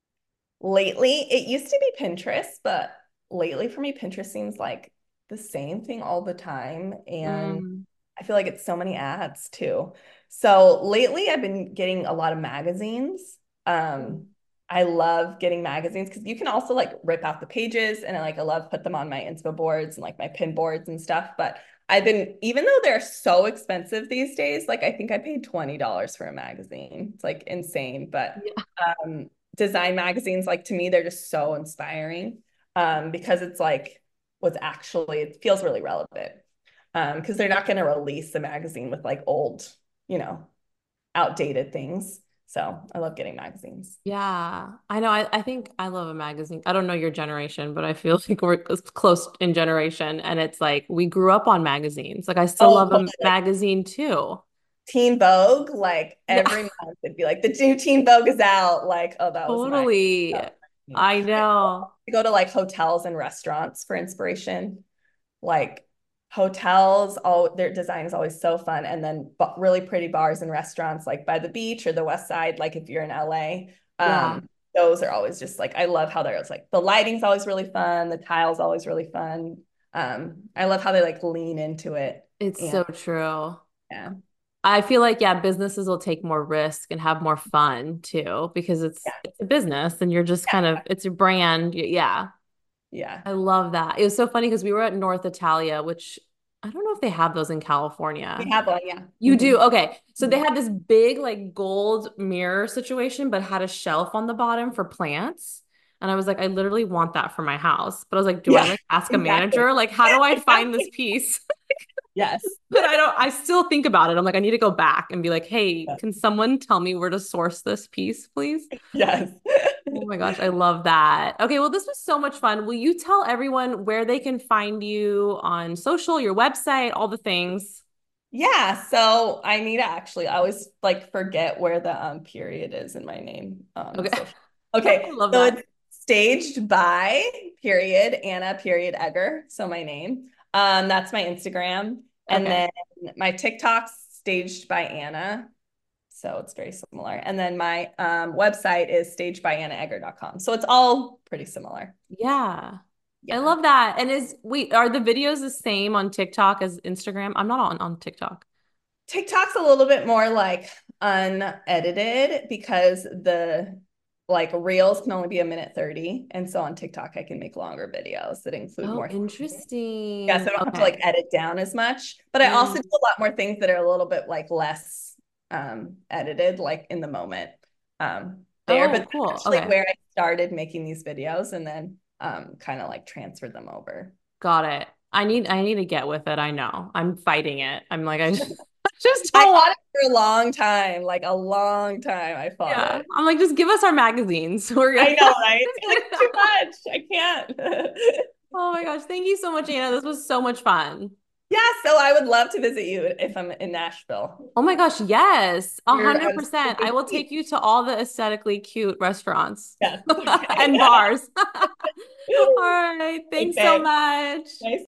Speaker 2: lately, it used to be Pinterest, but lately for me, Pinterest seems like the same thing all the time. And
Speaker 1: Mm,
Speaker 2: I feel like it's so many ads too. So lately, I've been getting a lot of magazines. Um, I love getting magazines because you can also like rip out the pages and I love put them on my Inspo boards and like my pin boards and stuff. But I've been, even though they're so expensive these days, like I think I paid $20 for a magazine. It's like insane. But
Speaker 1: yeah.
Speaker 2: um, design magazines, like to me, they're just so inspiring because it's like what's actually, it feels really relevant because they're not going to release a magazine with like old, you know, outdated things. So I love getting magazines.
Speaker 1: Yeah, I know. I think I love a magazine. I don't know your generation, but I feel like we're close in generation. And it's like we grew up on magazines. Like I still
Speaker 2: Oh,
Speaker 1: love a
Speaker 2: totally.
Speaker 1: magazine too.
Speaker 2: Teen Vogue, like
Speaker 1: Yeah,
Speaker 2: every month it'd be like the new Teen Vogue is out. Like, oh,
Speaker 1: totally.
Speaker 2: that was my
Speaker 1: I know.
Speaker 2: I go to like hotels and restaurants for inspiration. Like hotels, all their design is always so fun. And then really pretty bars and restaurants like by the beach or the West Side, like if you're in LA.
Speaker 1: Yeah,
Speaker 2: Those are always just like I love how there's like the lighting's always really fun, the tiles always really fun. I love how they like lean into it.
Speaker 1: it's
Speaker 2: And
Speaker 1: so true.
Speaker 2: yeah,
Speaker 1: I feel like, yeah, businesses will take more risk and have more fun too, because
Speaker 2: yeah,
Speaker 1: it's a business and you're just kind of,
Speaker 2: yeah,
Speaker 1: it's your brand. Yeah.
Speaker 2: yeah.
Speaker 1: I love that. It was so funny because we were at North Italia, which I don't know if they have those in
Speaker 2: We
Speaker 1: California.
Speaker 2: have one, yeah.
Speaker 1: You do? Okay. So they had this big like gold mirror situation, but had a shelf on the bottom for plants. And I was like, I literally want that for my house. But I was like, do I
Speaker 2: Yeah,
Speaker 1: like ask a
Speaker 2: exactly.
Speaker 1: manager? Like, how do I find this
Speaker 2: Exactly.
Speaker 1: piece?
Speaker 2: Yes.
Speaker 1: But I still think about it. I'm like, I need to go back and be like, hey, can someone tell me where to source this piece, please?
Speaker 2: Yes.
Speaker 1: Oh my gosh, I love that. Okay, well, this was so much fun. Will you tell everyone where they can find you on social, your website, all the things?
Speaker 2: Yeah, so I need to actually, I always like forget where the period is in my name.
Speaker 1: Okay.
Speaker 2: So
Speaker 1: I
Speaker 2: okay,
Speaker 1: love
Speaker 2: so
Speaker 1: that.
Speaker 2: it's staged by period Anna period Egger. So my name. That's my Instagram. And
Speaker 1: Okay.
Speaker 2: then my TikTok's staged by Anna. So it's very similar. And then my website is stagedbyannaegger.com. So it's all pretty similar.
Speaker 1: Yeah. I
Speaker 2: Yeah.
Speaker 1: love that. And are the videos the same on TikTok as Instagram? I'm not on TikTok.
Speaker 2: TikTok's a little bit more like unedited because the like reels can only be a minute 30. And so on TikTok, I can make longer videos that include
Speaker 1: Oh,
Speaker 2: more things. Yeah, so
Speaker 1: interesting.
Speaker 2: I don't have to like
Speaker 1: Okay.
Speaker 2: edit down as much. But I also do
Speaker 1: Mm.
Speaker 2: a lot more things that are a little bit like less edited, like in the moment there. But
Speaker 1: Oh,
Speaker 2: that's
Speaker 1: cool.
Speaker 2: actually
Speaker 1: Okay.
Speaker 2: where I started making these videos and then kind of like transferred them over.
Speaker 1: Got it. I need to get with it. I know. I'm fighting it. I'm like, I just
Speaker 2: I
Speaker 1: don't want.
Speaker 2: fought it for a long time, like a long time. I fought
Speaker 1: Yeah.
Speaker 2: it.
Speaker 1: I'm like, just give us our magazines. We're
Speaker 2: I
Speaker 1: good.
Speaker 2: know, right? Like too much. I can't.
Speaker 1: Oh my gosh. Thank you so much, Anna. This was so much fun.
Speaker 2: Yeah, so I would love to visit you if I'm in Nashville.
Speaker 1: Oh my gosh. Yes. a
Speaker 2: You're
Speaker 1: hundred
Speaker 2: a
Speaker 1: percent. I
Speaker 2: big
Speaker 1: will
Speaker 2: piece.
Speaker 1: take you to all the aesthetically cute restaurants
Speaker 2: Yes. Okay.
Speaker 1: and bars. All right. Thanks so
Speaker 2: Okay.
Speaker 1: much.
Speaker 2: Nice